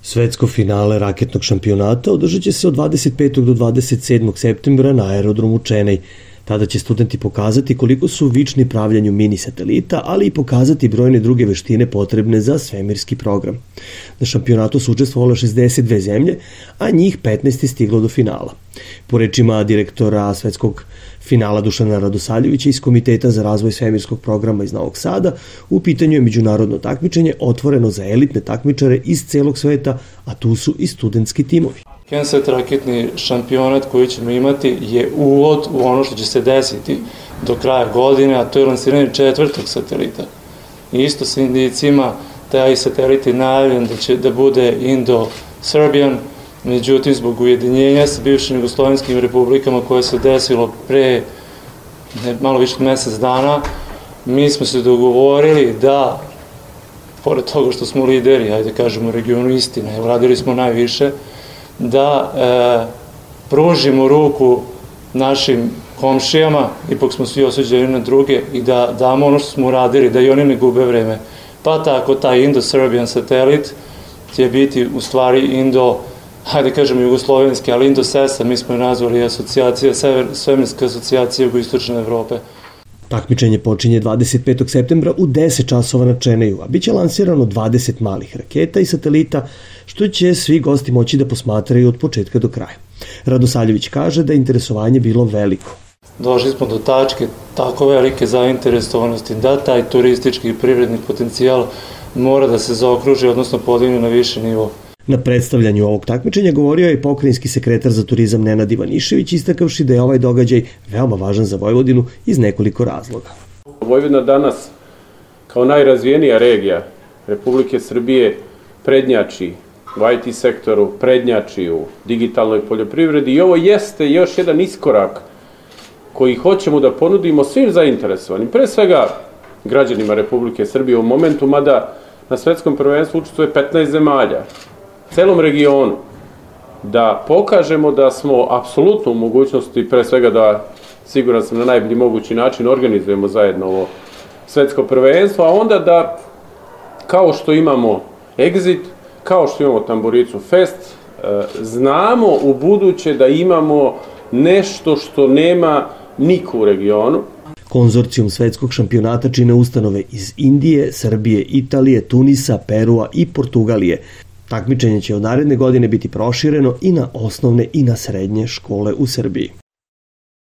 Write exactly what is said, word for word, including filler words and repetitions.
Svetsko finale raketnog šampionata održat će se od dvadeset petog do dvadeset sedmog septembra na aerodromu Čenej. Tada će studenti pokazati koliko su vični pravljanju mini satelita, ali i pokazati brojne druge veštine potrebne za svemirski program. Na šampionatu su učestvovale šezdeset dve zemlje, a njih petnaest je stiglo do finala. Po rečima direktora svetskog finala Dušana Radosavljevića iz Komiteta za razvoj svemirskog programa iz Novog Sada, u pitanju je međunarodno takmičenje otvoreno za elitne takmičare iz celog sveta, a tu su i studentski timovi. Kensat raketni šampionat koji ćemo imati je uvod u ono što će se desiti do kraja godine, a to je lansiranje četvrtog satelita. I isto sa indicima, taj satelit je najavljen da će da bude Indo-Serbian, međutim zbog ujedinjenja sa bivšim jugoslovenskim republikama koje se desilo pre ne, malo više mesec dana, mi smo se dogovorili da, pored toga što smo lideri, ajde kažemo regionu istine, uradili smo najviše, da e, pružimo ruku našim komšijama, ipak smo svi osuđeni na druge, i da damo ono što smo uradili, da i oni ne gube vreme. Pa tako taj Indo-Serbian satelit će biti u stvari Indo, hajde kažemo jugoslovenski, ali Indo-Sesa, mi smo je nazvali asocijacija, svemirska asocijacija jugoistočne Evrope. Takmičenje počinje dvadeset petog septembra u deset časova na Čeneju, a bit će lansirano dvadeset malih raketa i satelita, što će svi gosti moći da posmatraju od početka do kraja. Radosavljević kaže da je interesovanje bilo veliko. Došli smo do tačke tako velike zainteresovanosti da taj turistički i privredni potencijal mora da se zaokruži, odnosno podigne na više nivo. Na predstavljanju ovog takmičenja govorio je pokrajinski sekretar za turizam Nenad Ivanišević, istakavši da je ovaj događaj veoma važan za Vojvodinu iz nekoliko razloga. Vojvodina danas, kao najrazvijenija regija Republike Srbije, prednjači u I T sektoru, prednjači u digitalnoj poljoprivredi i ovo jeste još jedan iskorak koji hoćemo da ponudimo svim zainteresovanim, pre svega građanima Republike Srbije u momentu, mada na svetskom prvenstvu učestvuje petnaest zemalja, celom regionu, da pokažemo da smo apsolutno u mogućnosti, pre svega da, siguran sam, na najbolji mogući način organizujemo zajedno ovo svetsko prvenstvo, a onda da, kao što imamo Exit, kao što imamo Tamburicu Fest, znamo u buduće da imamo nešto što nema niko u regionu. Konzorcijum svetskog šampionata čine ustanove iz Indije, Srbije, Italije, Tunisa, Perua i Portugalije. Takmičenje će od naredne godine biti prošireno i na osnovne i na srednje škole u Srbiji.